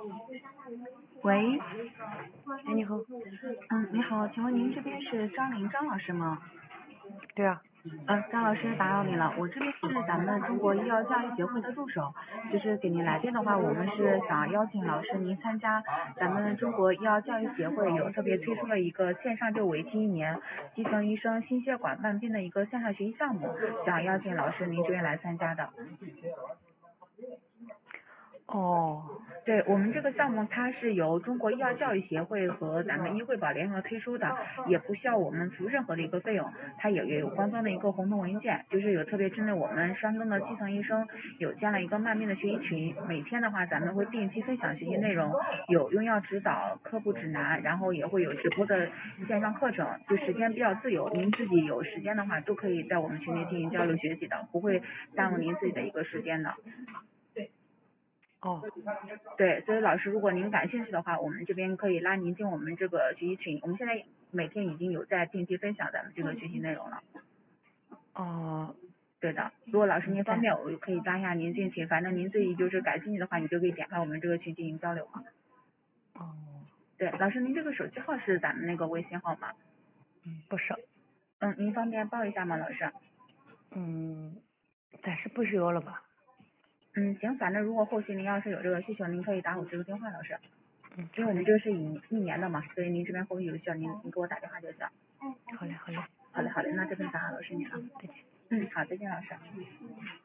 喂， 哎，你好。 你好，请问您这边是张林张老师吗？ 对啊。 张老师打扰你了，我这边是咱们中国医药教育协会的助手，就是给您来电的话，我们是想邀请老师您参加咱们中国医药教育协会有特别推出了一个线上就为期1年基层医生心血管慢病的一个线上学习项目，想邀请老师您这边来参加的。 哦。 对，我们这个项目它是由中国医药教育协会和咱们医惠保联合推出的，也不需要我们付任何的一个费用，它也有官方的一个红头文件，就是有特别针对我们山东的基层医生有建了一个慢病的学习群，每天的话咱们会定期分享学习内容，有用药指导、科普指南，然后也会有直播的线上课程，就时间比较自由，您自己有时间的话都可以在我们群里进行交流学习的，不会耽误您自己的一个时间的。 哦。 对，所以老师，如果您感兴趣的话，我们这边可以拉您进我们这个学习群。我们现在每天已经有在定期分享咱们这个学习内容了。 哦。 对的，如果老师您方便，我可以拉一下您进群。反正您自己就是感兴趣的话，你就可以点开我们这个群进行交流嘛。 哦。 对，老师您这个手机号是咱们那个微信号吗？ 不是。 您方便报一下吗，老师？ 暂时不需要了吧？ 行，反正如果后期您要是有这个需求，您可以打我这个电话，老师。因为好嘞。 我们这个是以1年的嘛，所以您这边后续有需要，您给我打电话就行。 好嘞。 好嘞，那这边打扰老师您了。 再见。 好，再见老师。